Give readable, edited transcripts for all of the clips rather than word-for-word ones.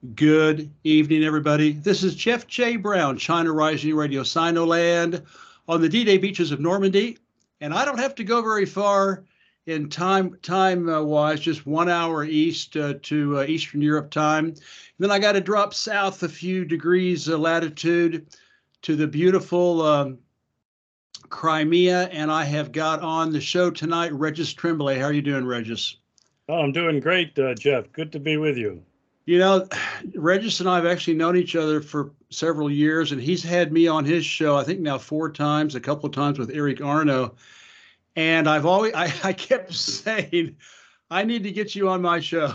Good evening, everybody. This is Jeff J. Brown, China Rising Radio Sinoland on the D-Day beaches of Normandy. And I don't have to go very far in time wise, just 1 hour east to Eastern Europe time. And then I got to drop south a few degrees latitude to the beautiful Crimea. And I have got on the show tonight Regis Tremblay. How are you doing, Regis? Oh, I'm doing great, Jeff. Good to be with you. You know, Regis and I have actually known each other for several years, and he's had me on his show, I think now 4 times, a couple of times with Eric Arno. And I kept saying, I need to get you on my show,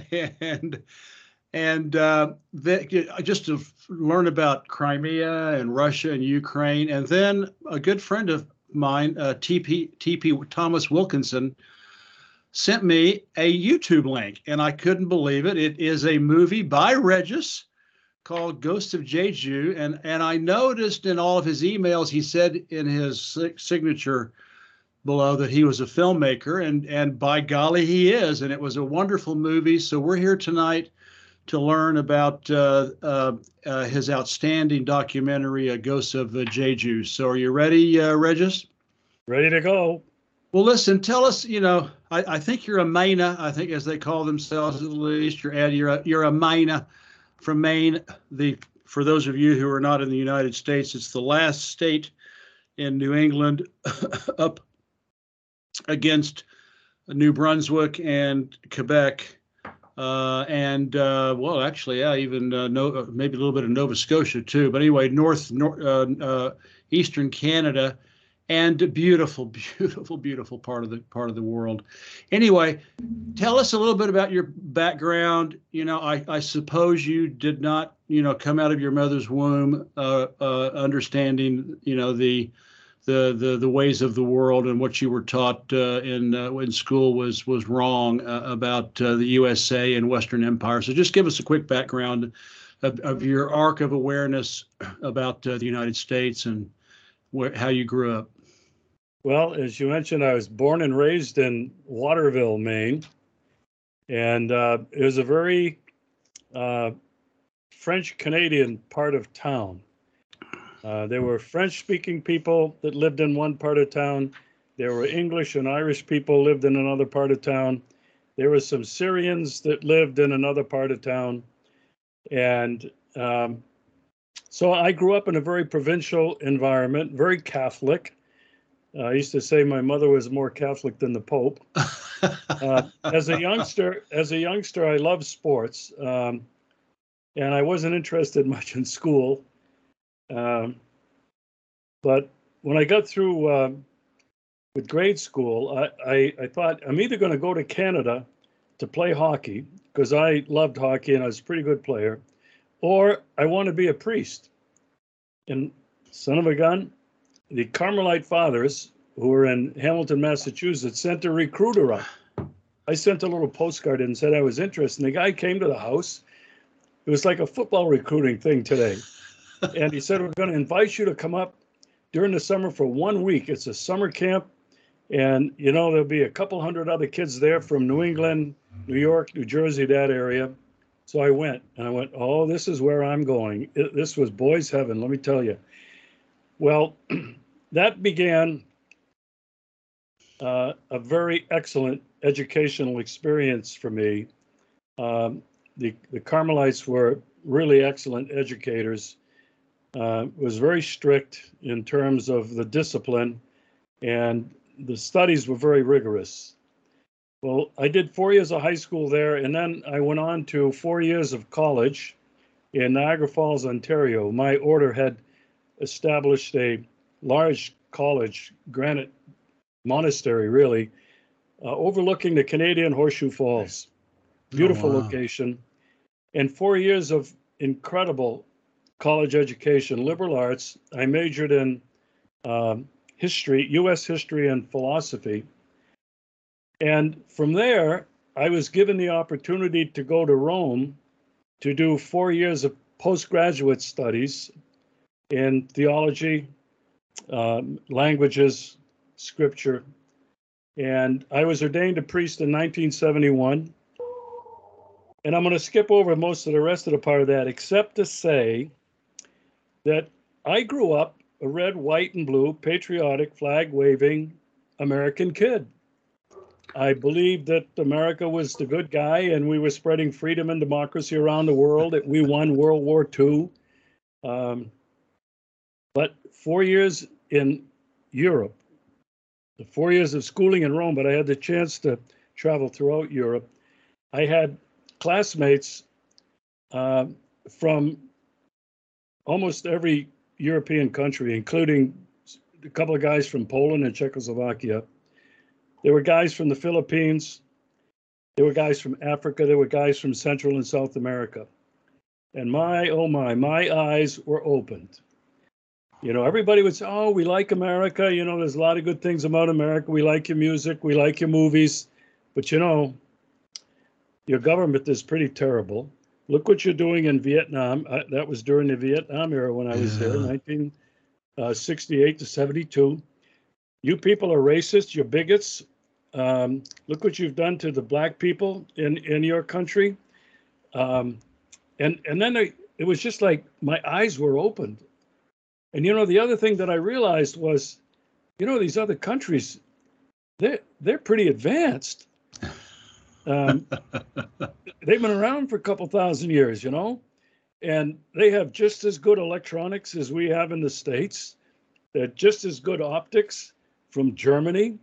and just to learn about Crimea and Russia and Ukraine. And then a good friend of mine, TP Thomas Wilkinson, sent me a YouTube link, and I couldn't believe it. It is a movie by Regis called Ghost of Jeju, and I noticed in all of his emails, he said in his signature below that he was a filmmaker, and by golly, he is. And it was a wonderful movie. So we're here tonight to learn about his outstanding documentary, Ghost of Jeju. So are you ready, Regis? Ready to go. Well, listen, tell us, I think you're a Maina, I think as they call themselves at least, you're a Maina from Maine. For those of you who are not in the United States, it's the last state in New England up against New Brunswick and Quebec. Actually, yeah, even maybe a little bit of Nova Scotia too. But anyway, eastern Canada. And beautiful, beautiful, beautiful part of the world. Anyway, tell us a little bit about your background. I suppose you did not, come out of your mother's womb understanding, the ways of the world, and what you were taught in school was wrong about the USA and Western Empire. So just give us a quick background of your arc of awareness about the United States and how you grew up. Well, as you mentioned, I was born and raised in Waterville, Maine, and it was a very French-Canadian part of town. There were French-speaking people that lived in one part of town. There were English and Irish people lived in another part of town. There were some Syrians that lived in another part of town. And so I grew up in a very provincial environment, very Catholic. I used to say my mother was more Catholic than the Pope. As a youngster, I loved sports, and I wasn't interested much in school. But when I got through with grade school, I thought I'm either going to go to Canada to play hockey, because I loved hockey and I was a pretty good player, or I want to be a priest. And son of a gun, the Carmelite Fathers, who were in Hamilton, Massachusetts, sent a recruiter up. I sent a little postcard and said I was interested. And the guy came to the house. It was like a football recruiting thing today. And he said, we're going to invite you to come up during the summer for 1 week. It's a summer camp. And, there'll be a couple hundred other kids there from New England, New York, New Jersey, that area. So I went, oh, this is where I'm going. This was boys' heaven, let me tell you. Well, that began a very excellent educational experience for me. The Carmelites were really excellent educators. Was very strict in terms of the discipline, and the studies were very rigorous. Well, I did 4 years of high school there, and then I went on to 4 years of college in Niagara Falls, Ontario. My order had established a large college, granite monastery, really, overlooking the Canadian Horseshoe Falls. Beautiful location. And 4 years of incredible college education, liberal arts. I majored in history, U.S. history and philosophy. And from there, I was given the opportunity to go to Rome to do 4 years of postgraduate studies in theology, languages, scripture. And I was ordained a priest in 1971. And I'm going to skip over most of the rest of the part of that, except to say that I grew up a red, white, and blue, patriotic, flag waving American kid. I believed that America was the good guy and we were spreading freedom and democracy around the world, that we won World War II. But 4 years in Europe, the 4 years of schooling in Rome, but I had the chance to travel throughout Europe. I had classmates from almost every European country, including a couple of guys from Poland and Czechoslovakia. There were guys from the Philippines. There were guys from Africa. There were guys from Central and South America. And my eyes were opened. Everybody would say, oh, we like America. There's a lot of good things about America. We like your music. We like your movies. But, your government is pretty terrible. Look what you're doing in Vietnam. That was during the Vietnam era when I was there, 1968 to 72. You people are racist. You're bigots. Look what you've done to the black people in your country. And then it was just like my eyes were opened. And, the other thing that I realized was, these other countries, they're pretty advanced. They've been around for a couple thousand years, and they have just as good electronics as we have in the States. They're just as good optics from Germany.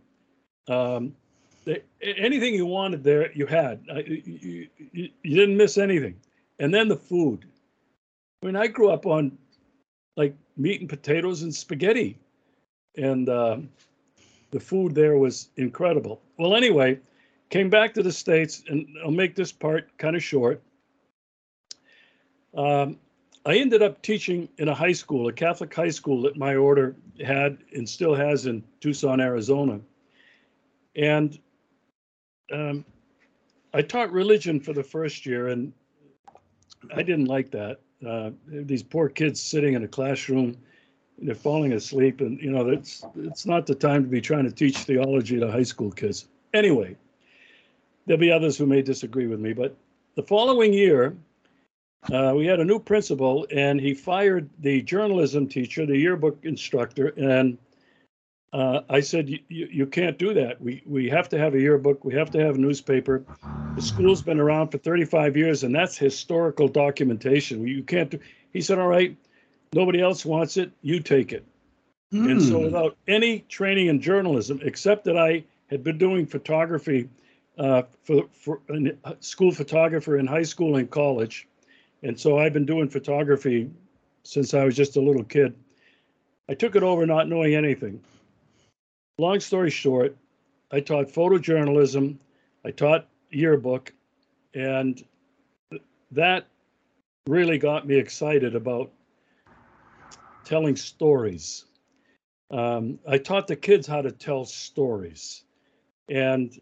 Anything you wanted there, you had. You didn't miss anything. And then the food. I mean, I grew up on like meat and potatoes and spaghetti. And the food there was incredible. Well, anyway, came back to the States, and I'll make this part kind of short. I ended up teaching in a high school, a Catholic high school that my order had and still has in Tucson, Arizona. And I taught religion for the first year, and I didn't like that. These poor kids sitting in a classroom, they're falling asleep, and it's not the time to be trying to teach theology to high school kids. Anyway, there'll be others who may disagree with me, but the following year, we had a new principal, and he fired the journalism teacher, the yearbook instructor, and I said, you can't do that. We have to have a yearbook. We have to have a newspaper. The school's been around for 35 years, and that's historical documentation. You can't do. He said, all right, nobody else wants it. You take it. And so without any training in journalism, except that I had been doing photography for a school photographer in high school and college. And so I've been doing photography since I was just a little kid. I took it over not knowing anything. Long story short, I taught photojournalism, I taught yearbook, and that really got me excited about telling stories. I taught the kids how to tell stories. And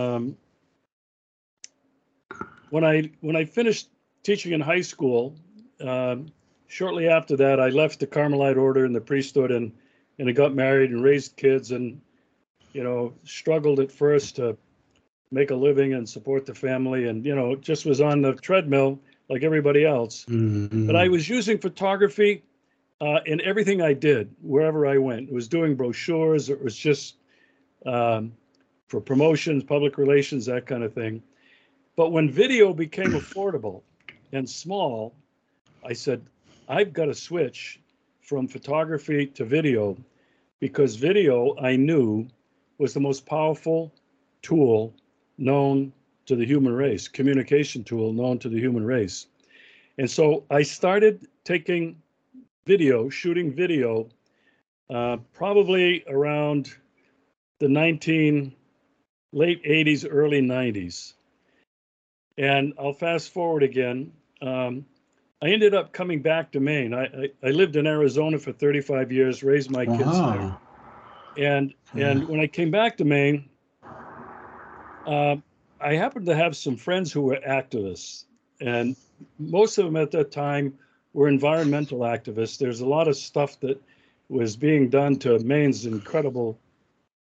when I finished teaching in high school, shortly after that, I left the Carmelite order and the priesthood, and I got married and raised kids, and struggled at first to make a living and support the family, and just was on the treadmill like everybody else. Mm-hmm. But I was using photography in everything I did, wherever I went. It was doing brochures, it was just for promotions, public relations, that kind of thing. But when video became affordable and small, I said, I've got to switch from photography to video, because video, I knew, was the most powerful tool known to the human race, communication tool known to the human race. And so I started taking video, shooting video, probably around the late 80s, early 90s. And I'll fast forward again. I ended up coming back to Maine. I lived in Arizona for 35 years, raised my kids there. And when I came back to Maine, I happened to have some friends who were activists, and most of them at that time were environmental activists. There's a lot of stuff that was being done to Maine's incredible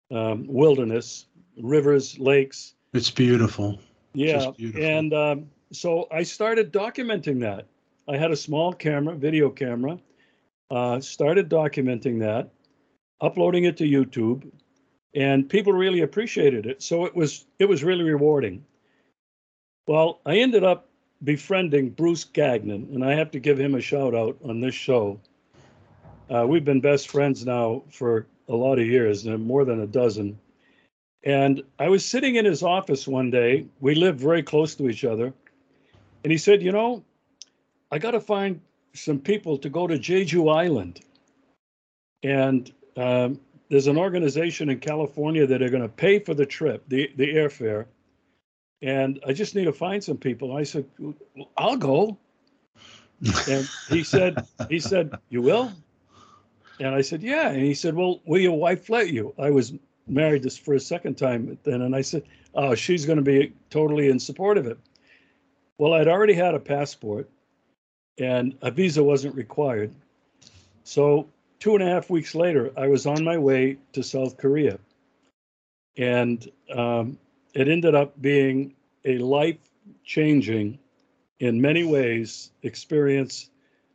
wilderness, rivers, lakes. It's beautiful. Yeah, beautiful. And So I started documenting that. I had a small camera, video camera, started documenting that, uploading it to YouTube, and people really appreciated it. So it was really rewarding. Well, I ended up befriending Bruce Gagnon, and I have to give him a shout out on this show. We've been best friends now for a lot of years, more than a dozen. And I was sitting in his office one day. We lived very close to each other. And he said, I got to find some people to go to Jeju Island. And there's an organization in California that are going to pay for the trip, the airfare. And I just need to find some people. And I said, well, I'll go. And he said, you will? And I said, yeah. And he said, well, will your wife let you? I was married this for a second time then. And I said, oh, she's going to be totally in support of it. Well, I'd already had a passport and a visa wasn't required. So 2.5 weeks later, I was on my way to South Korea. And it ended up being a life-changing, in many ways, experience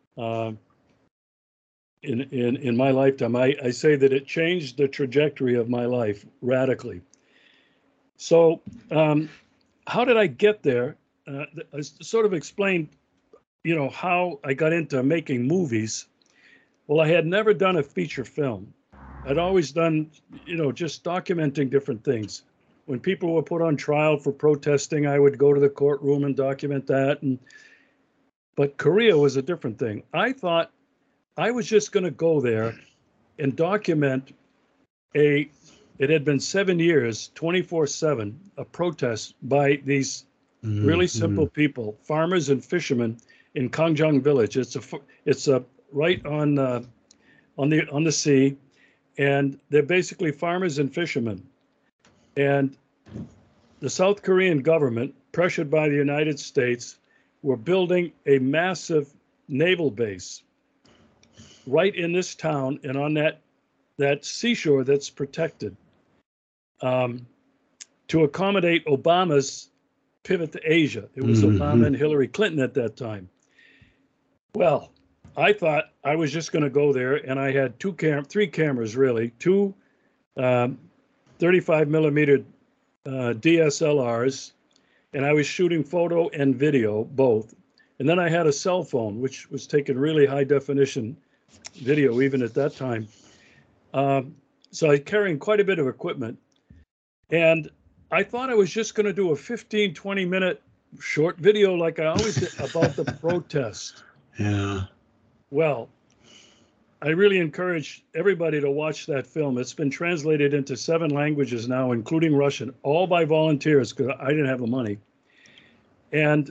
in my lifetime. I say that it changed the trajectory of my life radically. So how did I get there? I sort of explained, how I got into making movies. Well, I had never done a feature film. I'd always done, just documenting different things. When people were put on trial for protesting, I would go to the courtroom and document that. But Korea was a different thing. I thought I was just going to go there and document it had been 7 years, 24/7, a protest by these really simple people, farmers and fishermen in Kangjang village. It's right on the sea, and they're basically farmers and fishermen. And the South Korean government, pressured by the United States, were building a massive naval base right in this town and on that seashore that's protected, to accommodate Obama's pivot to Asia. It was Obama and Hillary Clinton at that time. Well, I thought I was just going to go there, and I had three cameras, really, two 35 millimeter DSLRs, and I was shooting photo and video, both. And then I had a cell phone, which was taking really high definition video, even at that time. So I was carrying quite a bit of equipment. And I thought I was just going to do a 15, 20-minute short video like I always did about the protest. Yeah. Well, I really encourage everybody to watch that film. It's been translated into 7 languages now, including Russian, all by volunteers, because I didn't have the money. And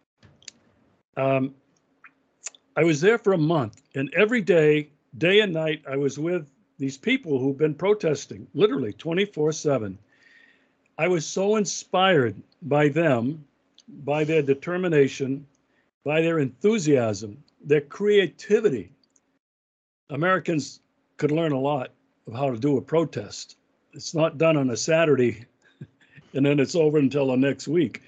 I was there for a month, and every day, day and night, I was with these people who've been protesting, literally 24/7. I was so inspired by them, by their determination, by their enthusiasm, their creativity. Americans could learn a lot of how to do a protest. It's not done on a Saturday and then it's over until the next week.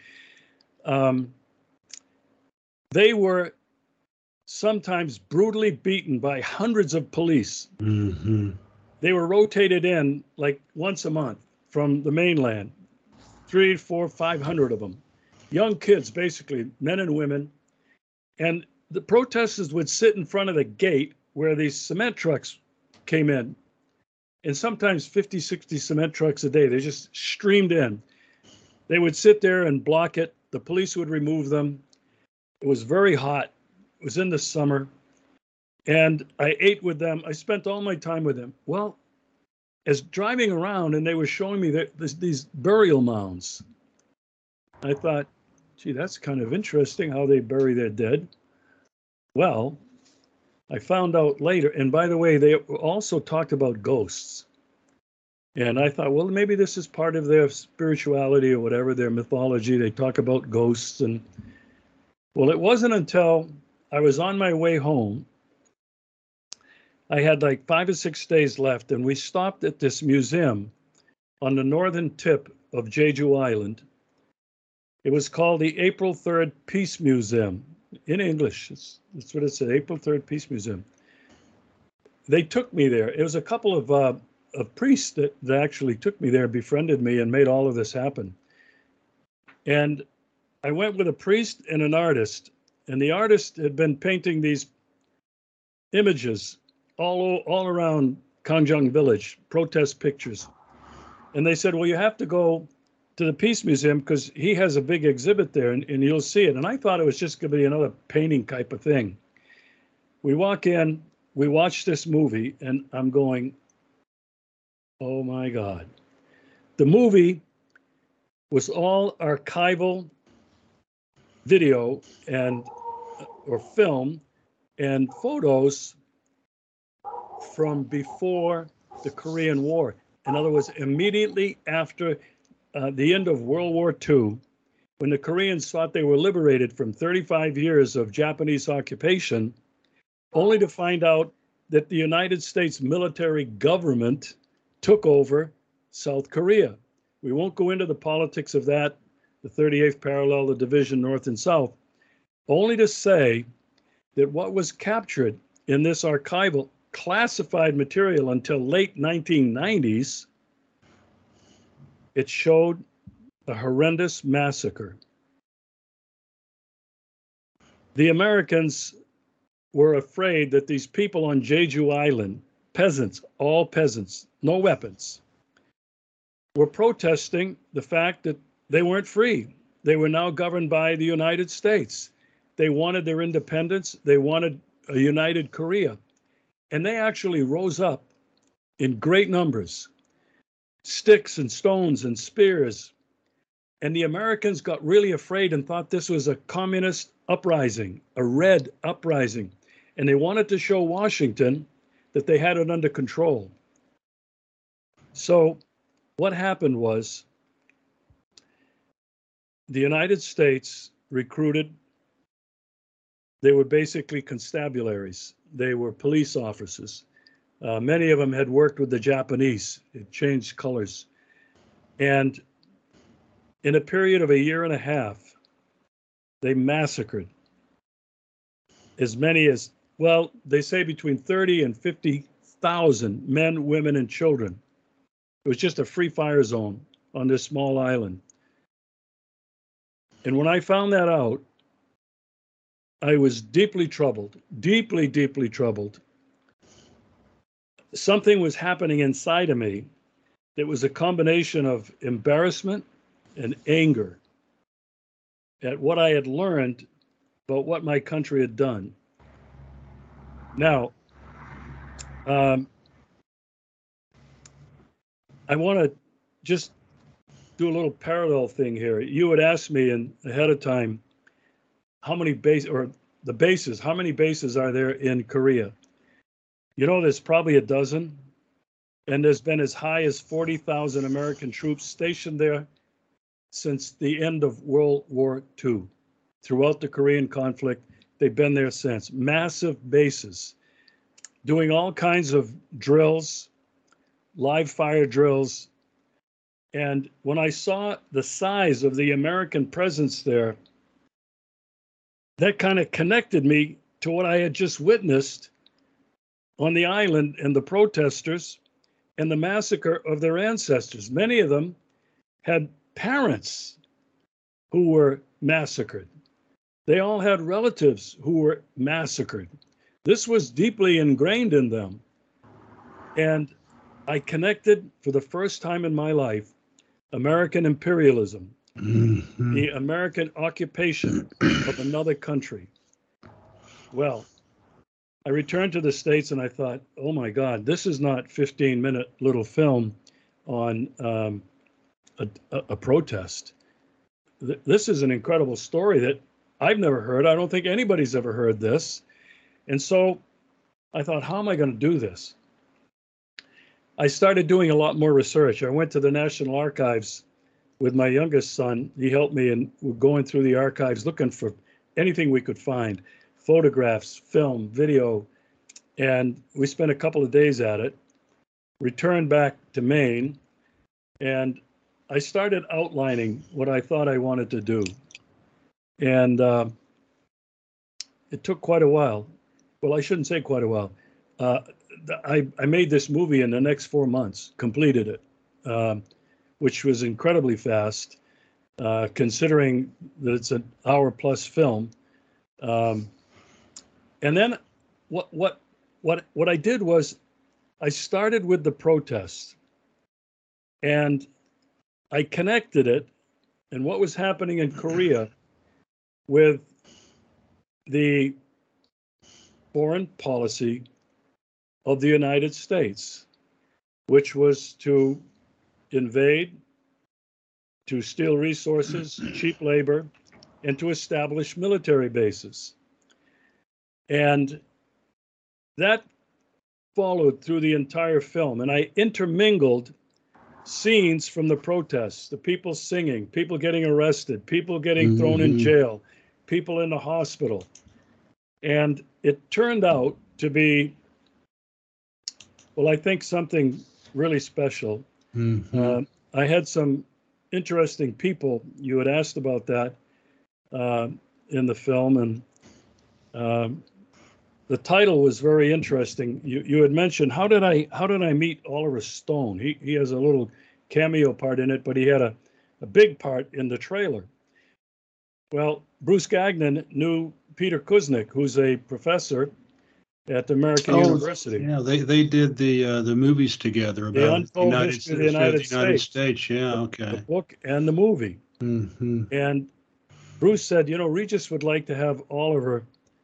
They were sometimes brutally beaten by hundreds of police. They were rotated in like once a month from the mainland, 300, 400, 500 of them. Young kids, basically, men and women. And the protesters would sit in front of the gate where these cement trucks came in. And sometimes 50, 60 cement trucks a day. They just streamed in. They would sit there and block it. The police would remove them. It was very hot. It was in the summer. And I ate with them. I spent all my time with them. Well, as driving around, and they were showing me these burial mounds, I thought, gee, that's kind of interesting how they bury their dead. Well, I found out later, and by the way, they also talked about ghosts. And I thought, well, maybe this is part of their spirituality or whatever, their mythology. They talk about ghosts. And well, it wasn't until I was on my way home. I had like 5 or 6 days left, and we stopped at this museum on the northern tip of Jeju Island. It was called the April 3rd Peace Museum in English. That's what it said, April 3rd Peace Museum. They took me there. It was a couple of priests that actually took me there, befriended me, and made all of this happen. And I went with a priest and an artist, and the artist had been painting these images all around Kangjang village, protest pictures. And they said, well, you have to go to the Peace Museum because he has a big exhibit there and you'll see it. And I thought it was just going to be another painting type of thing. We walk in, we watch this movie, and I'm going, oh my God. The movie was all archival video or film and photos from before the Korean War. In other words, immediately after the end of World War II, when the Koreans thought they were liberated from 35 years of Japanese occupation, only to find out that the United States military government took over South Korea. We won't go into the politics of that, the 38th parallel, the division north and south, only to say that what was captured in this archival classified material until late 1990s, it showed a horrendous massacre. The Americans were afraid that these people on Jeju Island, peasants, all peasants, no weapons, were protesting the fact that they weren't free. They were now governed by the United States. They wanted their independence. They wanted a united Korea. And they actually rose up in great numbers, sticks and stones and spears. And the Americans got really afraid and thought this was a communist uprising, a red uprising. And they wanted to show Washington that they had it under control. So what happened was the United States recruited, they were basically constabularies. They were police officers. Many of them had worked with the Japanese. It changed colors. And in a period of a year and a half, they massacred as many as, well, they say between 30 and 50,000 men, women, and children. It was just a free fire zone on this small island. And when I found that out, I was deeply troubled, deeply, deeply troubled. Something was happening inside of me that was a combination of embarrassment and anger at what I had learned about what my country had done. Now, I want to just do a little parallel thing here. You had asked me ahead of time, how many bases are there in Korea? You know, there's probably a dozen, and there's been as high as 40,000 American troops stationed there since the end of World War II. Throughout the Korean conflict, they've been there since. Massive bases, doing all kinds of drills, live fire drills. And when I saw the size of the American presence there, that kind of connected me to what I had just witnessed on the island and the protesters and the massacre of their ancestors. Many of them had parents who were massacred. They all had relatives who were massacred. This was deeply ingrained in them. And I connected for the first time in my life, American imperialism, the American occupation of another country. Well, I returned to the States and I thought, oh my God, this is not 15-minute little film on a protest. This is an incredible story that I've never heard. I don't think anybody's ever heard this. And so I thought, how am I going to do this? I started doing a lot more research. I went to the National Archives with my youngest son. He helped me, and we're going through the archives looking for anything we could find, photographs, film, video. And we spent a couple of days at it, returned back to Maine, and I started outlining what I thought I wanted to do. And it took quite a while. Well, I shouldn't say quite a while. I made this movie in the next 4 months, completed it, which was incredibly fast, considering that it's an hour-plus film. And then what I did was I started with the protests, and I connected it and what was happening in Korea with the foreign policy of the United States, which was to invade, to steal resources, cheap labor, and to establish military bases. And that followed through the entire film. And I intermingled scenes from the protests, the people singing, people getting arrested, people getting thrown in jail, people in the hospital. And it turned out to be, well, I think something really special. I had some interesting people. You had asked about that in the film, and the title was very interesting. You had mentioned, how did I meet Oliver Stone? He has a little cameo part in it, but he had a big part in the trailer. Well, Bruce Gagnon knew Peter Kuznick, who's a professor at American University. Yeah, they did the movies together about the United States. Yeah, okay. The book and the movie. And Bruce said, Regis would like to have Oliver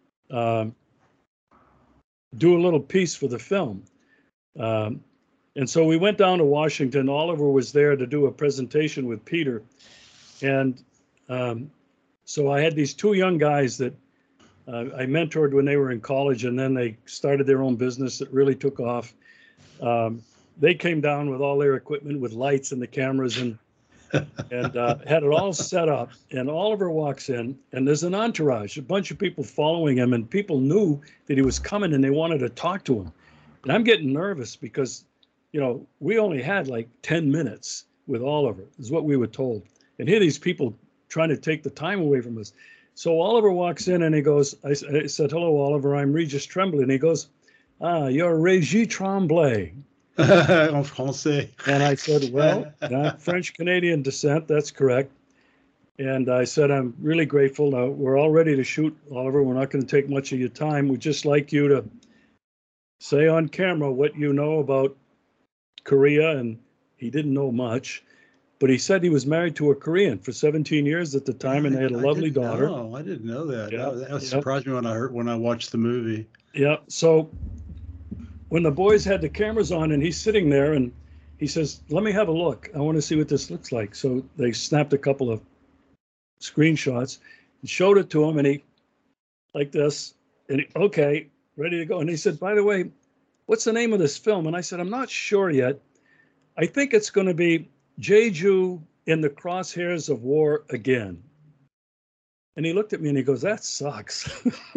do a little piece for the film. And so we went down to Washington. Oliver was there to do a presentation with Peter. And so I had these two young guys that I mentored when they were in college, and then they started their own business that really took off. They came down with all their equipment, with lights and the cameras, and had it all set up. And Oliver walks in, and there's an entourage, a bunch of people following him, and people knew that he was coming, and they wanted to talk to him. And I'm getting nervous because, we only had like 10 minutes with Oliver, is what we were told. And here these people trying to take the time away from us. So Oliver walks in and he goes, I said, "Hello, Oliver, I'm Regis Tremblay." And he goes, "You're Regis Tremblay." En français. And I said, "Well, I'm French-Canadian descent, that's correct." And I said, "I'm really grateful. Now, we're all ready to shoot, Oliver. We're not going to take much of your time. We'd just like you to say on camera what you know about Korea." And he didn't know much, but he said he was married to a Korean for 17 years at the time, and they had a lovely daughter. Oh, I didn't know that. Yeah, that surprised me when I watched the movie. Yeah. So when the boys had the cameras on and he's sitting there and he says, "Let me have a look. I want to see what this looks like." So they snapped a couple of screenshots and showed it to him, and he, like this, and he, okay, ready to go. And he said, "By the way, what's the name of this film?" And I said, "I'm not sure yet. I think it's going to be Jeju in the crosshairs of war again." And he looked at me and he goes, "That sucks."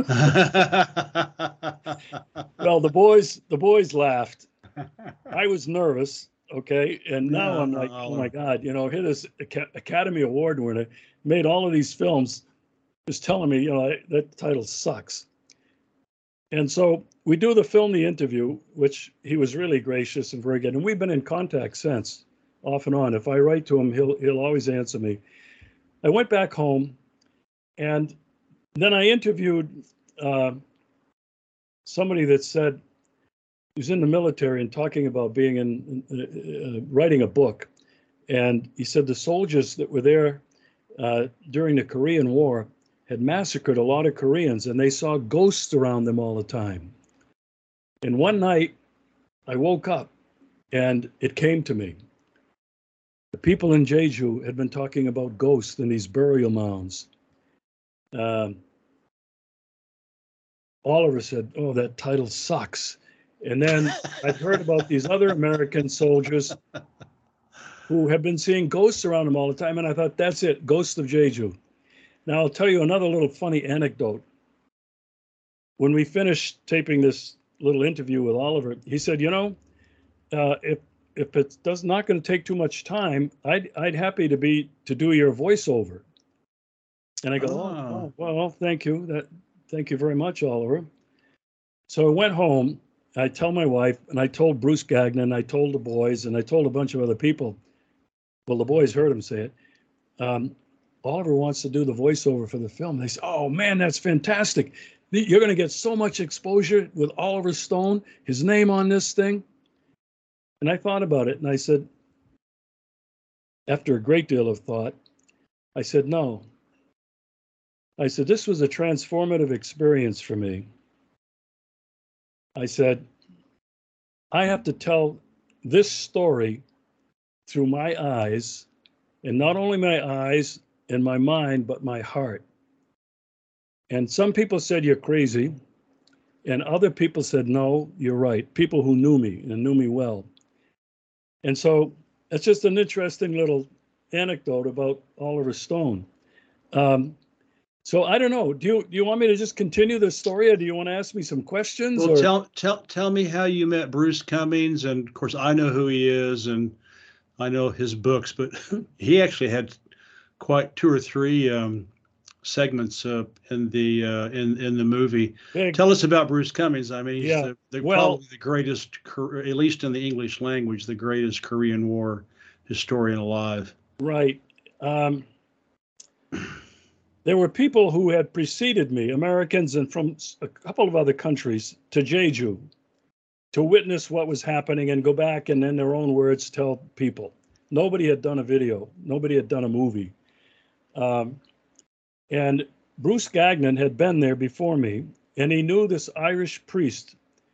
Well, the boys laughed. I was nervous. Okay. And now I'm like, oh my God, here this Academy Award winner made all of these films, is telling me, that title sucks. And so we do the film, The Interview, which he was really gracious and very good. And we've been in contact since, off and on. If I write to him, he'll always answer me. I went back home, and then I interviewed somebody that said he was in the military and talking about being writing a book. And he said the soldiers that were there during the Korean War had massacred a lot of Koreans, and they saw ghosts around them all the time. And one night I woke up and it came to me. The people in Jeju had been talking about ghosts in these burial mounds. Oliver said, "Oh, that title sucks." And then I'd heard about these other American soldiers who had been seeing ghosts around them all the time. And I thought, that's it, Ghost of Jeju. Now, I'll tell you another little funny anecdote. When we finished taping this little interview with Oliver, he said, if if it's not going to take too much time, I'd happy to do your voiceover. And I go, oh, well, thank you. Thank you very much, Oliver. So I went home. I tell my wife, and I told Bruce Gagnon, I told the boys, and I told a bunch of other people. Well, the boys heard him say it. Oliver wants to do the voiceover for the film. They say, oh, man, that's fantastic. You're going to get so much exposure with Oliver Stone, his name on this thing. And I thought about it, and I said, after a great deal of thought, I said, no. I said, this was a transformative experience for me. I said, I have to tell this story through my eyes, and not only my eyes and my mind, but my heart. And some people said, you're crazy. And other people said, no, you're right. People who knew me and knew me well. And so it's just an interesting little anecdote about Oliver Stone. So I don't know. Do you want me to just continue the story, or do you want to ask me some questions? Well, tell me how you met Bruce Cummings, and of course I know who he is, and I know his books, but he actually had quite 2 or 3 segments in the movie. Tell us about Bruce Cummings. I mean, he's probably the greatest, at least in the English language, the greatest Korean War historian alive. Right. There were people who had preceded me, Americans and from a couple of other countries, to Jeju, to witness what was happening and go back and in their own words tell people. Nobody had done a video. Nobody had done a movie. And Bruce Gagnon had been there before me, and he knew this Irish priest,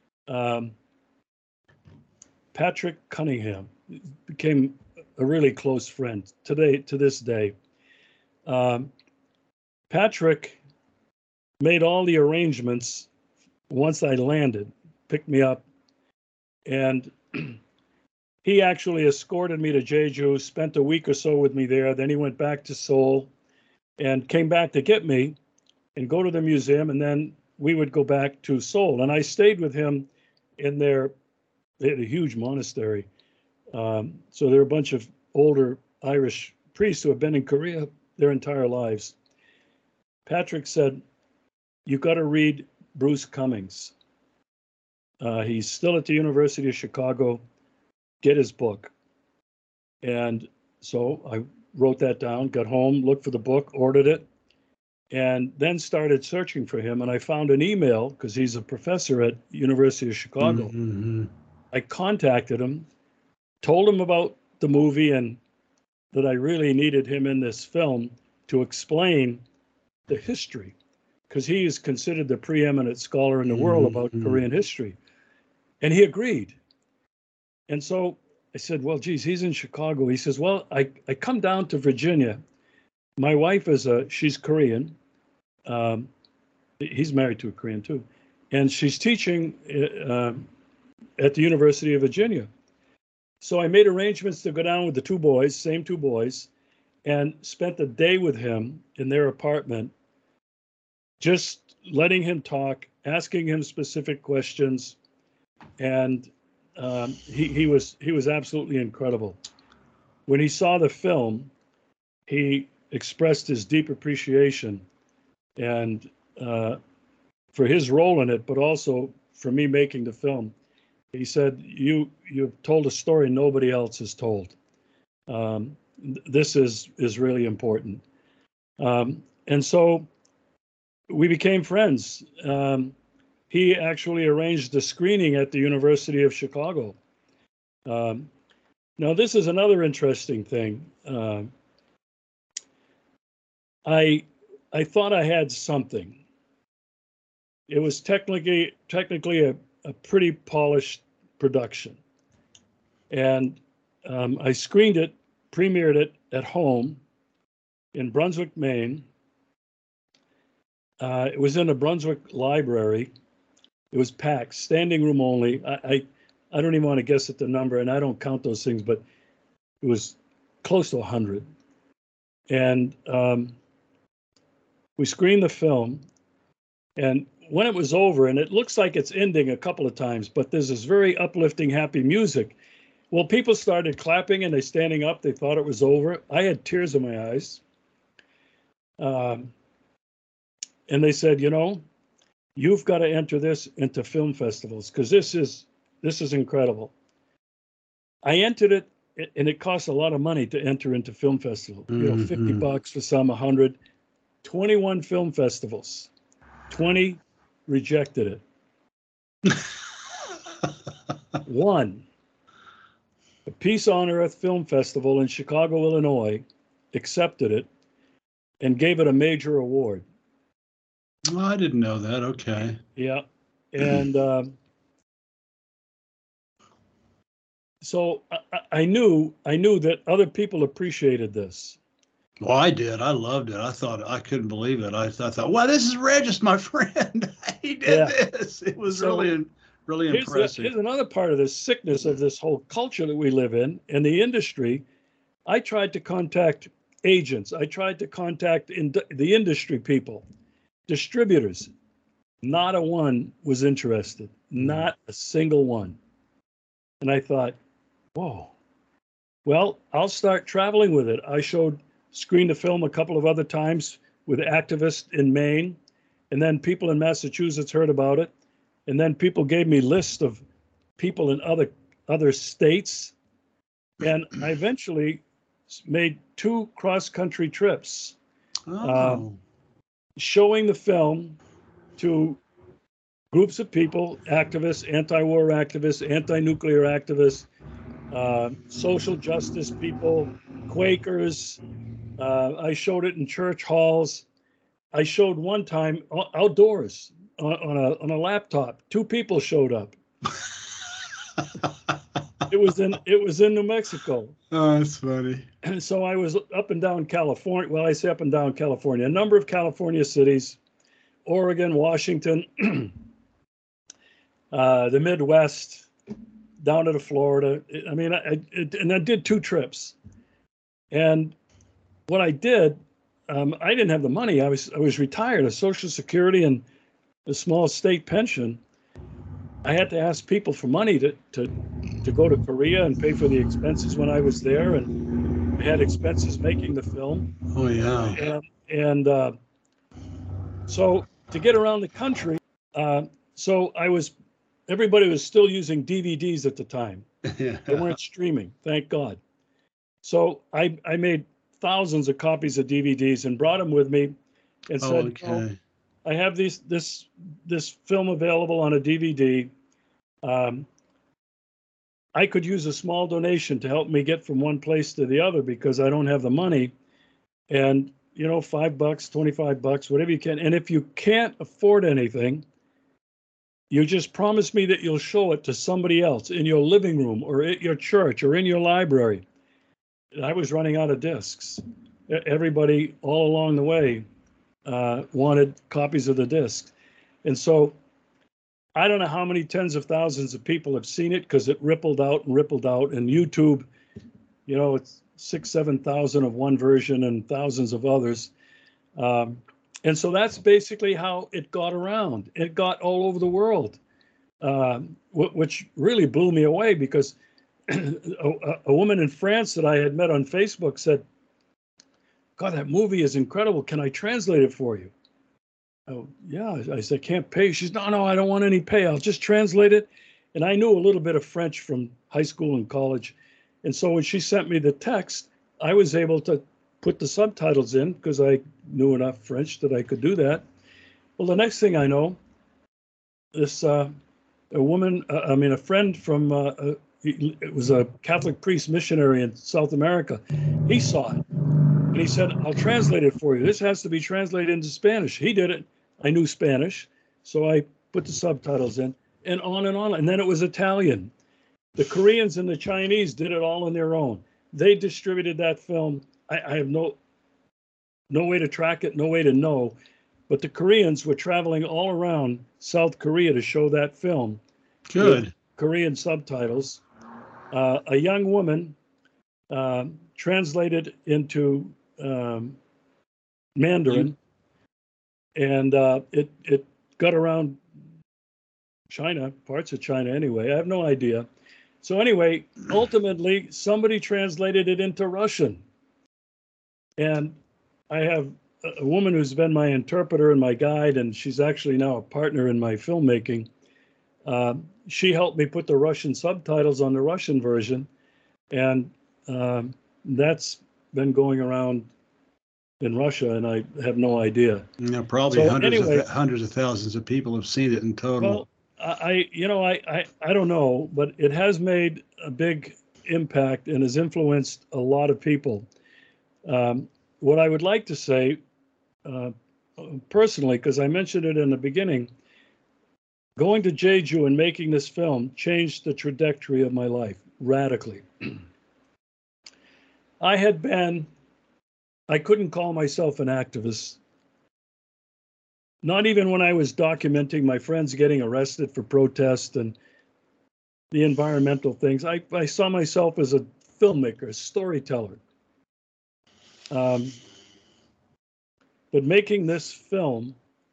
Patrick Cunningham, became a really close friend to this day. Patrick made all the arrangements once I landed, picked me up, and he actually escorted me to Jeju, spent a week or so with me there. Then he went back to Seoul and came back to get me and go to the museum, and then we would go back to Seoul. And I stayed with him in they had a huge monastery. So there are a bunch of older Irish priests who have been in Korea their entire lives. Patrick said, you got to read Bruce Cummings. He's still at the University of Chicago. Get his book. And so I wrote that down, got home, looked for the book, ordered it, and then started searching for him. And I found an email, because he's a professor at University of Chicago. Mm-hmm. I contacted him, told him about the movie and that I really needed him in this film to explain the history, because he is considered the preeminent scholar in the world about Korean history. And he agreed. And so I said, well, geez, he's in Chicago. He says, well, I come down to Virginia. My wife she's Korean. He's married to a Korean too. And she's teaching at the University of Virginia. So I made arrangements to go down with the same two boys, and spent a day with him in their apartment, just letting him talk, asking him specific questions. And he was absolutely incredible. When he saw the film, he expressed his deep appreciation and for his role in it, but also for me making the film. He said, you've told a story nobody else has told. This is really important. And so we became friends. He actually arranged a screening at the University of Chicago. Now, this is another interesting thing. I thought I had something. It was technically a pretty polished production. And I screened it, premiered it at home in Brunswick, Maine. It was in a Brunswick library. It was packed, standing room only. I don't even want to guess at the number, and I don't count those things, but it was close to 100. And we screened the film, and when it was over, and it looks like it's ending a couple of times, but there's this very uplifting, happy music. Well, people started clapping and they standing up. They thought it was over. I had tears in my eyes. And they said, you've got to enter this into film festivals because this is incredible. I entered it, and it costs a lot of money to enter into film festival. $50 for some, 100. 21 film festivals, 20 rejected it. One, the Peace on Earth Film Festival in Chicago, Illinois, accepted it and gave it a major award. Oh, I didn't know that. Okay. Yeah. And so I knew that other people appreciated this. Well, I did. I loved it. I couldn't believe it. I thought, wow, this is Regis, my friend. He did this. It was really impressive. Here's another part of the sickness of this whole culture that we live in the industry. I tried to contact agents. I tried to contact the industry people, distributors. Not a one was interested. Not a single one. And I thought, whoa. Well, I'll start traveling with it. I screened the film a couple of other times with activists in Maine, and then people in Massachusetts heard about it, and then people gave me lists of people in other states, and I eventually made 2 cross-country trips, showing the film to groups of people, activists, anti-war activists, anti-nuclear activists, social justice people, Quakers. I showed it in church halls. I showed one time outdoors on a laptop. 2 people showed up. It was in New Mexico. Oh, that's funny. And so I was up and down California. Well, I say up and down California, a number of California cities, Oregon, Washington, the Midwest, down to Florida. I mean, I did 2 trips. And what I did, I didn't have the money. I was retired, a Social Security and a small state pension. I had to ask people for money to go to Korea and pay for the expenses when I was there, and I had expenses making the film. Oh yeah. And so to get around the country, everybody was still using DVDs at the time. Yeah. They weren't streaming, thank God. So I made thousands of copies of DVDs and brought them with me and said, okay. I have this film available on a DVD. I could use a small donation to help me get from one place to the other because I don't have the money. And, $5, $25, whatever you can. And if you can't afford anything, you just promise me that you'll show it to somebody else in your living room or at your church or in your library. I was running out of discs. Everybody all along the way wanted copies of the discs. And so I don't know how many tens of thousands of people have seen it because it rippled out. And YouTube, it's 6,000-7,000 of one version and thousands of others. And so that's basically how it got around. It got all over the world, which really blew me away because a woman in France that I had met on Facebook said, God, that movie is incredible. Can I translate it for you? Oh, yeah. I said, can't pay. She's, no, I don't want any pay. I'll just translate it. And I knew a little bit of French from high school and college. And so when she sent me the text, I was able to put the subtitles in because I knew enough French that I could do that. Well, the next thing I know, a friend from, it was a Catholic priest missionary in South America. He saw it and he said, I'll translate it for you. This has to be translated into Spanish. He did it. I knew Spanish. So I put the subtitles in and on and on. And then it was Italian. The Koreans and the Chinese did it all on their own. They distributed that film. I have no way to track it, no way to know. But the Koreans were traveling all around South Korea to show that film. Good. Korean subtitles. A young woman translated into Mandarin, and it got around China, parts of China anyway. I have no idea. So anyway, ultimately, somebody translated it into Russian. And I have a woman who's been my interpreter and my guide, and she's actually now a partner in my filmmaking. She helped me put the Russian subtitles on the Russian version, and that's been going around in Russia, and I have no idea. Yeah, probably So hundreds anyway, of thousands of people have seen it in total. well, I don't know, but it has made a big impact and has influenced a lot of people. What I would like to say, personally, because I mentioned it in the beginning, going to Jeju and making this film changed the trajectory of my life radically. I couldn't call myself an activist, not even when I was documenting my friends getting arrested for protest and the environmental things. I saw myself as a filmmaker, a storyteller. But making this film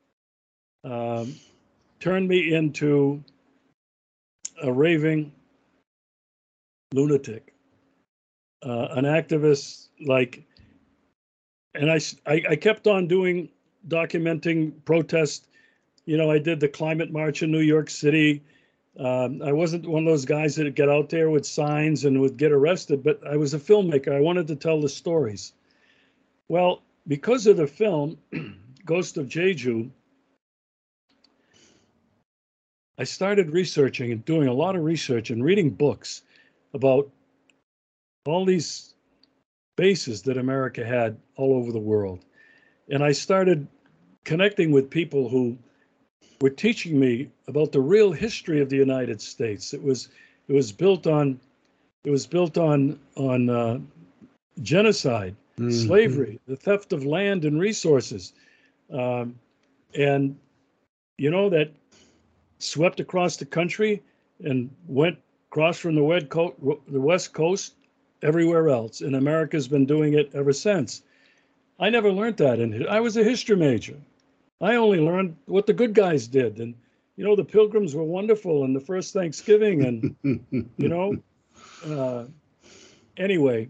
turned me into a raving lunatic, an activist. And I kept on documenting protest. I did the climate march in New York City. I wasn't one of those guys that would get out there with signs and would get arrested, but I was a filmmaker. I wanted to tell the stories. Well, because of the film, Ghost of Jeju, I started researching and doing a lot of research and reading books about all these bases that America had all over the world. And I started connecting with people who were teaching me about the real history of the United States. It was built on genocide, slavery, the theft of land and resources, and that swept across the country and went across from the West Coast everywhere else. And America's been doing it ever since. I never learned that. And I was a history major. I only learned what the good guys did. And, the Pilgrims were wonderful and the first Thanksgiving. And, anyway,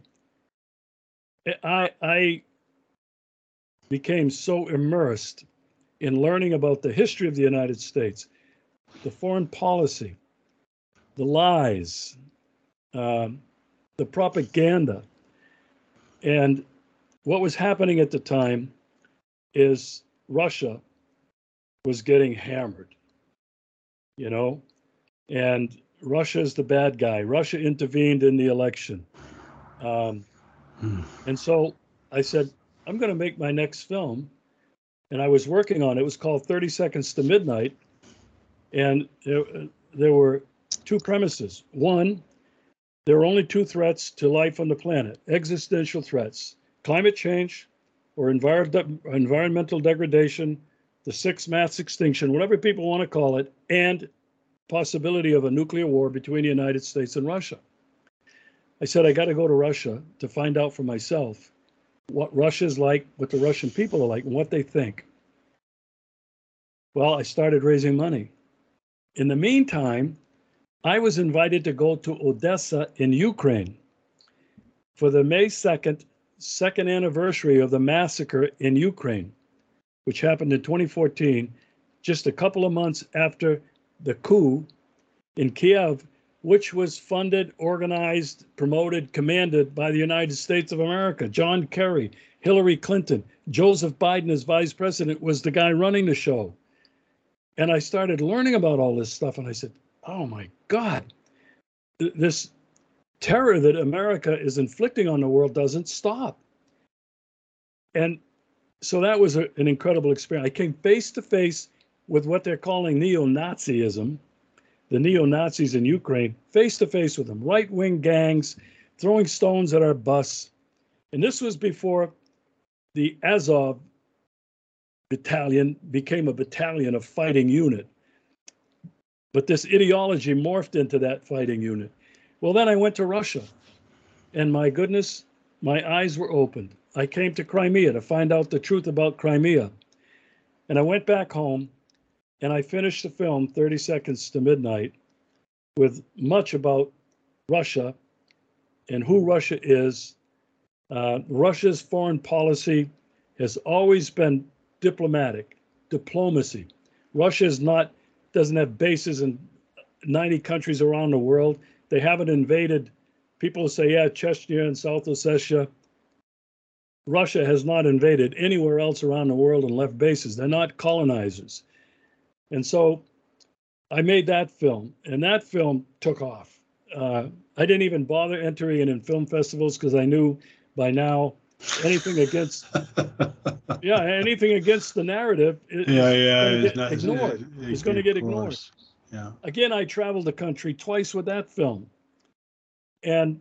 I became so immersed in learning about the history of the United States, the foreign policy, the lies, the propaganda. And what was happening at the time is Russia was getting hammered, and Russia is the bad guy. Russia intervened in the election. And so I said, I'm going to make my next film. And I was working on it. It was called 30 Seconds to Midnight. And there were two premises. One, there are only two threats to life on the planet, existential threats: climate change or environmental degradation, the sixth mass extinction, whatever people want to call it, and possibility of a nuclear war between the United States and Russia. I said, I got to go to Russia to find out for myself what Russia's like, what the Russian people are like, and what they think. Well, I started raising money. In the meantime, I was invited to go to Odessa in Ukraine for the May 2nd, second anniversary of the massacre in Ukraine, which happened in 2014, just a couple of months after the coup in Kiev, which was funded, organized, promoted, commanded by the United States of America. John Kerry, Hillary Clinton, Joseph Biden as vice president was the guy running the show. And I started learning about all this stuff, and I said, oh my God, this terror that America is inflicting on the world doesn't stop. And so that was an incredible experience. I came face to face with what they're calling neo-Nazism, the neo-Nazis in Ukraine, face to face with them, right-wing gangs throwing stones at our bus. And this was before the Azov battalion became a battalion of fighting unit. But this ideology morphed into that fighting unit. Well, then I went to Russia, and my goodness, my eyes were opened. I came to Crimea to find out the truth about Crimea. And I went back home, and I finished the film, 30 Seconds to Midnight, with much about Russia and who Russia is. Russia's foreign policy has always been diplomacy. Russia doesn't have bases in 90 countries around the world. They haven't invaded. People say, yeah, Chechnya and South Ossetia. Russia has not invaded anywhere else around the world and left bases. They're not colonizers. And so I made that film, and that film took off. I didn't even bother entering it in film festivals because I knew by now anything against anything against the narrative is going to get ignored. It's going to get ignored. Yeah. Again, I traveled the country twice with that film. And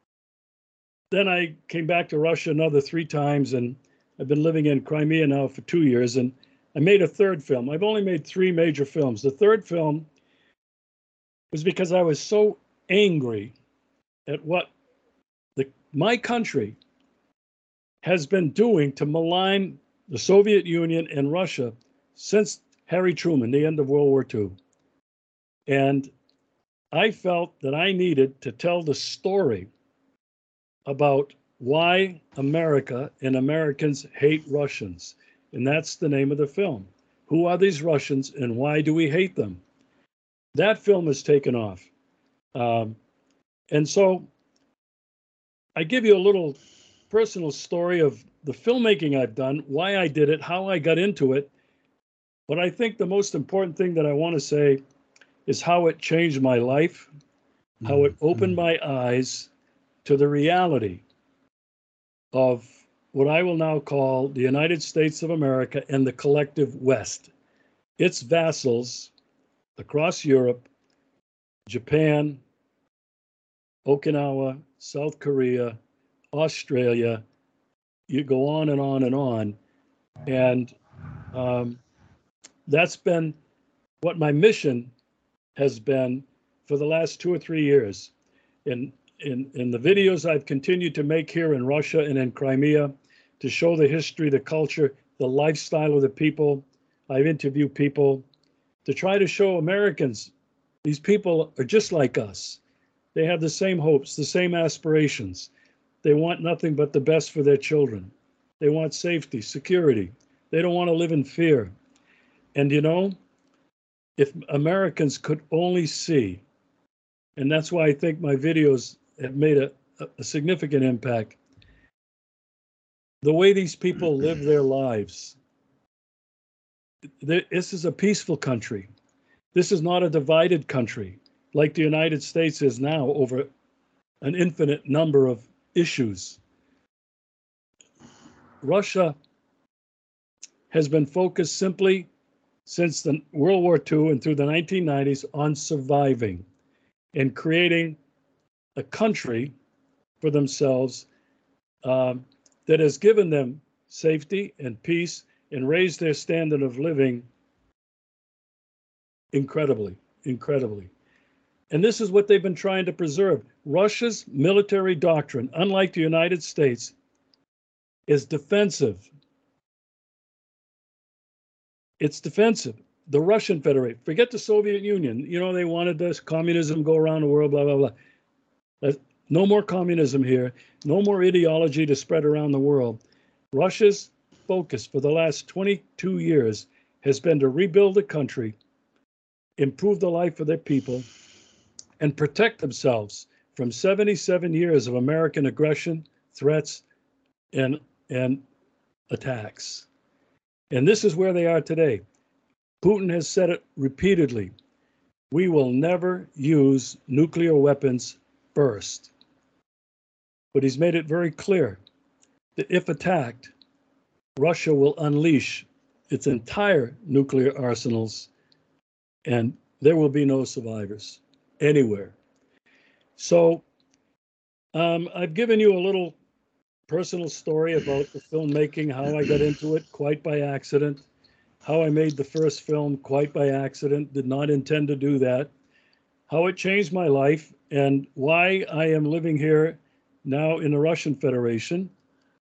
then I came back to Russia another 3 times, and I've been living in Crimea now for 2 years, and I made a third film. I've only made 3 major films. The third film was because I was so angry at what my country has been doing to malign the Soviet Union and Russia since Harry Truman, the end of World War II. And I felt that I needed to tell the story about why America and Americans hate Russians. And that's the name of the film. Who are these Russians and why do we hate them? That film has taken off. And so I give you a little personal story of the filmmaking I've done, why I did it, how I got into it. But I think the most important thing that I want to say is how it changed my life, how it opened my eyes to the reality of what I will now call the United States of America and the collective West. Its vassals across Europe, Japan, Okinawa, South Korea, Australia, you go on and on and on. And that's been what my mission has been for the last 2 or 3 years. In the videos I've continued to make here in Russia and in Crimea to show the history, the culture, the lifestyle of the people, I've interviewed people to try to show Americans, these people are just like us. They have the same hopes, the same aspirations. They want nothing but the best for their children. They want safety, security. They don't want to live in fear. And you know, if Americans could only see, and that's why I think my videos have made a significant impact, the way these people live their lives. This is a peaceful country. This is not a divided country like the United States is now over an infinite number of issues. Russia has been focused simply since the World War II and through the 1990s on surviving and creating a country for themselves that has given them safety and peace and raised their standard of living incredibly. And this is what they've been trying to preserve. Russia's military doctrine, unlike the United States, is defensive. It's defensive. The Russian Federation, forget the Soviet Union. You know, they wanted this communism go around the world, blah, blah, blah. No more communism here. No more ideology to spread around the world. Russia's focus for the last 22 years has been to rebuild the country, improve the life of their people, and protect themselves from 77 years of American aggression, threats, and attacks. And this is where they are today. Putin has said it repeatedly. We will never use nuclear weapons first. But he's made it very clear that if attacked, Russia will unleash its entire nuclear arsenals and there will be no survivors anywhere. So I've given you a little personal story about the filmmaking, how I got into it quite by accident, how I made the first film quite by accident, did not intend to do that, how it changed my life, and why I am living here now in the Russian Federation,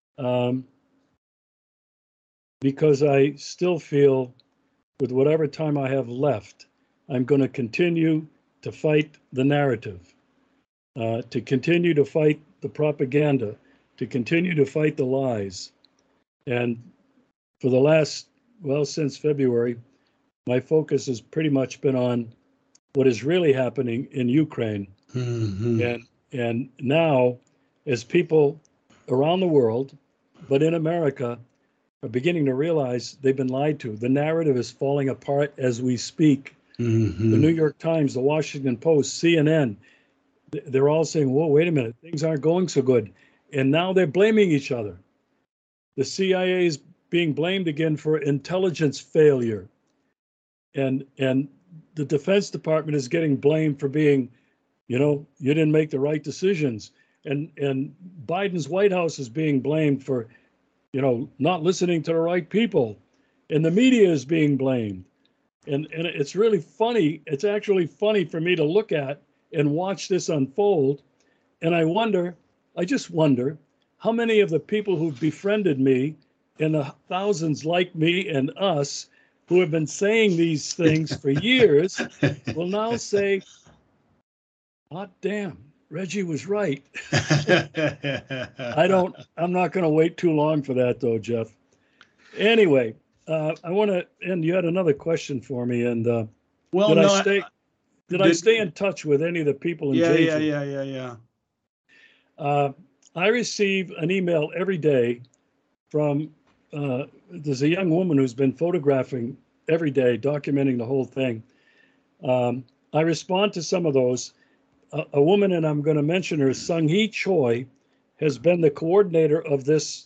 because I still feel with whatever time I have left, I'm going to continue to fight the narrative. to continue to fight the propaganda, to continue to fight the lies. And for the last, well, since February, my focus has pretty much been on what is really happening in Ukraine. Mm-hmm. And now, as people around the world, but in America, are beginning to realize they've been lied to. The narrative is falling apart as we speak. Mm-hmm. The New York Times, the Washington Post, CNN, they're all saying, whoa, wait a minute, things aren't going so good. And now they're blaming each other. The CIA is being blamed again for intelligence failure. And the Defense Department is getting blamed for being, you didn't make the right decisions. And Biden's White House is being blamed for, not listening to the right people. And the media is being blamed. And it's really funny. It's actually funny for me to look at and watch this unfold. And I just wonder how many of the people who've befriended me and the thousands like me and us who have been saying these things for years will now say, hot damn, Reggie was right. I'm not going to wait too long for that though, Jeff. Anyway, I want to, and you had another question for me, and did I stay in touch with any of the people in Jeju? Yeah. I receive an email every day from, there's a young woman who's been photographing every day, documenting the whole thing. I respond to some of those. A woman, and I'm going to mention her, Sung-hee Choi, has been the coordinator of this,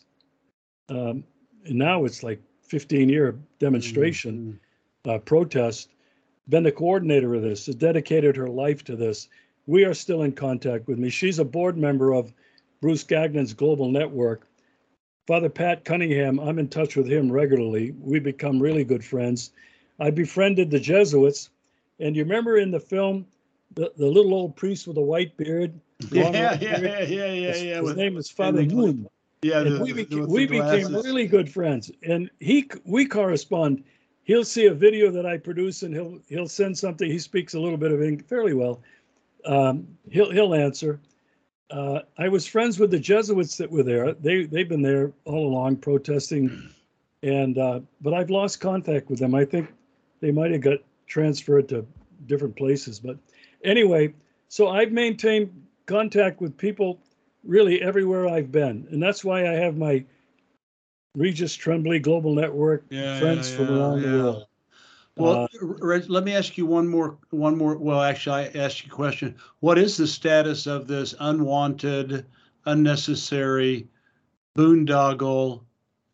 now it's like 15-year demonstration, protest, been the coordinator of this, has dedicated her life to this. We are still in contact with me. She's a board member of Bruce Gagnon's Global Network. Father Pat Cunningham, I'm in touch with him regularly. We become really good friends. I befriended the Jesuits. And you remember in the film, the little old priest with a white beard? Yeah. His name was Father Moon. Yeah, and we became really good friends. And we correspond. He'll see a video that I produce, and he'll send something. He speaks a little bit of English fairly well. He'll answer. I was friends with the Jesuits that were there. They've been there all along protesting, and but I've lost contact with them. I think they might have got transferred to different places. But anyway, so I've maintained contact with people really everywhere I've been, and that's why I have my Regis Tremblay Global Network friends from around the world. Well, Reg, let me ask you one more. Well, actually, I asked you a question. What is the status of this unwanted, unnecessary boondoggle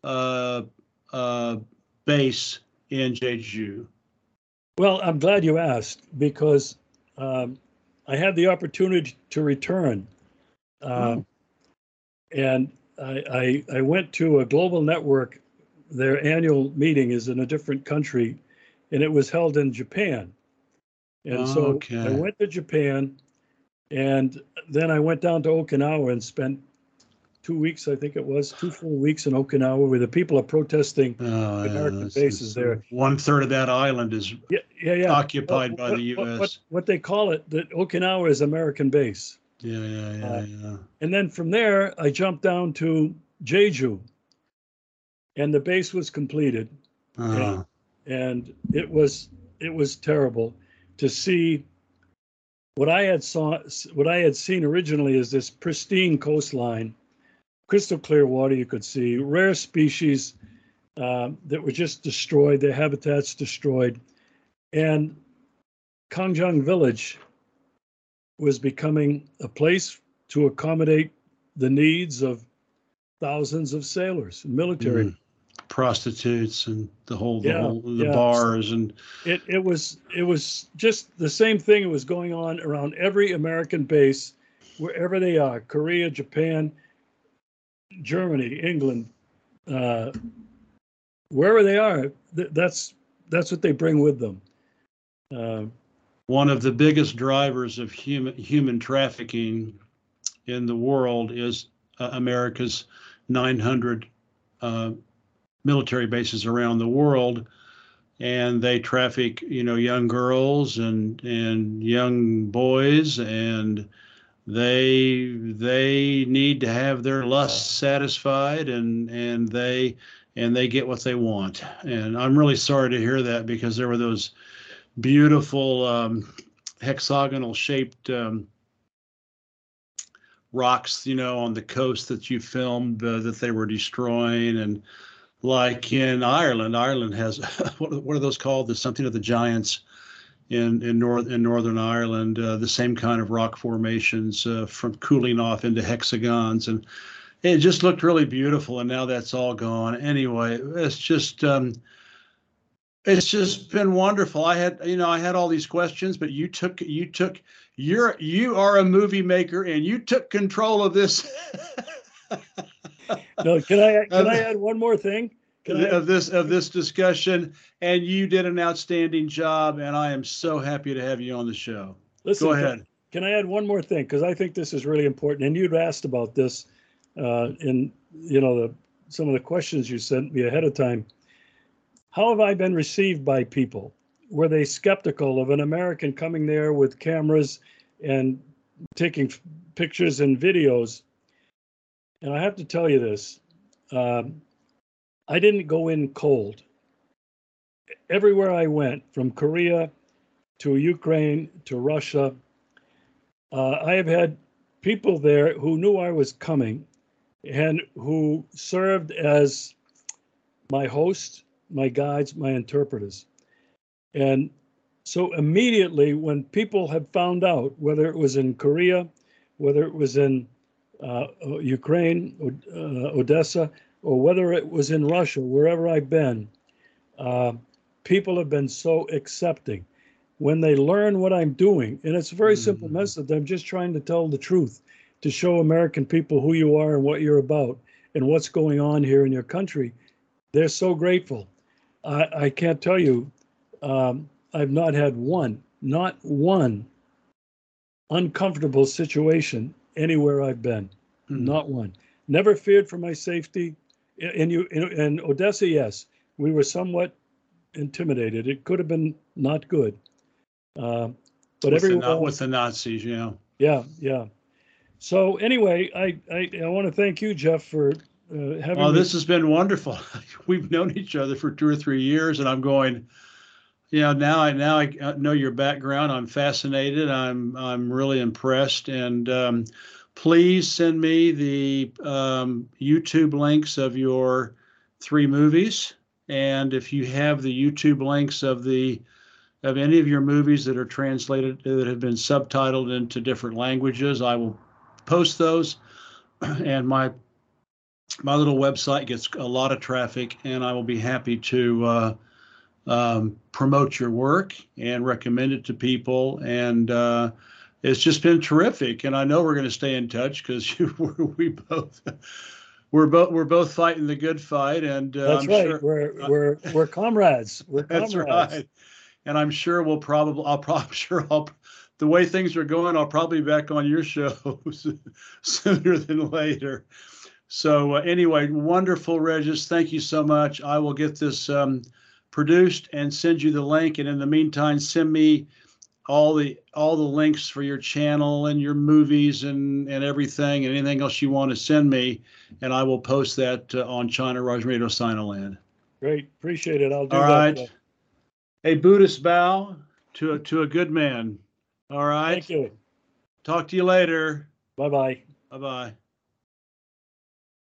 base in Jeju? Well, I'm glad you asked, because I had the opportunity to return. And I went to a global network. Their annual meeting is in a different country, and it was held in Japan. And so I went to Japan, and then I went down to Okinawa and spent 2 weeks, I think it was, 2 full weeks in Okinawa, where the people are protesting American bases there. 1/3 of that island is occupied by the U.S. What they call it, that Okinawa is American base. Yeah. And then from there, I jumped down to Jeju, and the base was completed. And it was terrible to see what I had seen originally is this pristine coastline, crystal clear water you could see, rare species that were just destroyed, their habitats destroyed. And Kangjang Village was becoming a place to accommodate the needs of thousands of sailors and military. Prostitutes and the bars, and it was just the same thing. It was going on around every American base, wherever they are: Korea, Japan, Germany, England, wherever they are. That's what they bring with them. One of the biggest drivers of human trafficking in the world is America's 900 military bases around the world, and they traffic, young girls and young boys, and they need to have their lust satisfied, and they get what they want. And I'm really sorry to hear that, because there were those beautiful hexagonal shaped rocks, on the coast that you filmed, that they were destroying. And like in Ireland has what are those called? There's something of the giants in Northern Ireland, the same kind of rock formations from cooling off into hexagons, and it just looked really beautiful. And now that's all gone. Anyway, it's just been wonderful. I had all these questions, but you are a movie maker, and you took control of this. No, can I add one more thing? Of this discussion, and you did an outstanding job, and I am so happy to have you on the show. Listen, go ahead. Can I add one more thing? Because I think this is really important, and you'd asked about this in some of the questions you sent me ahead of time. How have I been received by people? Were they skeptical of an American coming there with cameras and taking pictures and videos? And I have to tell you this. I didn't go in cold. Everywhere I went, from Korea to Ukraine to Russia, I have had people there who knew I was coming and who served as my host, my guides, my interpreters. And so immediately when people have found out, whether it was in Korea, whether it was in Ukraine, Odessa, or whether it was in Russia, wherever I've been, people have been so accepting. When they learn what I'm doing, and it's a very simple message, I'm just trying to tell the truth, to show American people who you are and what you're about and what's going on here in your country. They're so grateful. I can't tell you, I've not had not one uncomfortable situation anywhere I've been. Not one. Never feared for my safety. In Odessa, yes, we were somewhat intimidated. It could have been not good. But with the Nazis, yeah. Yeah. So anyway, I want to thank you, Jeff, for having me. This has been wonderful. We've known each other for 2 or 3 years, and I'm going, now I know your background. I'm fascinated. I'm really impressed. And please send me the YouTube links of your 3 movies. And if you have the YouTube links of any of your movies that are translated, that have been subtitled into different languages, I will post those. And my little website gets a lot of traffic, and I will be happy to promote your work and recommend it to people. And it's just been terrific. And I know we're going to stay in touch, because we're both fighting the good fight. And that's I'm right. Sure, we're comrades. We're comrades. That's right. And I'm sure the way things are going, I'll probably be back on your show sooner than later. So anyway, wonderful, Regis. Thank you so much. I will get this produced and send you the link. And in the meantime, send me all the links for your channel and your movies and everything, and anything else you want to send me, and I will post that on China Raj Radio Sinoland. Great, appreciate it. I'll do all that. All right. A Buddhist bow to a good man. All right. Thank you. Talk to you later. Bye-bye. Bye-bye.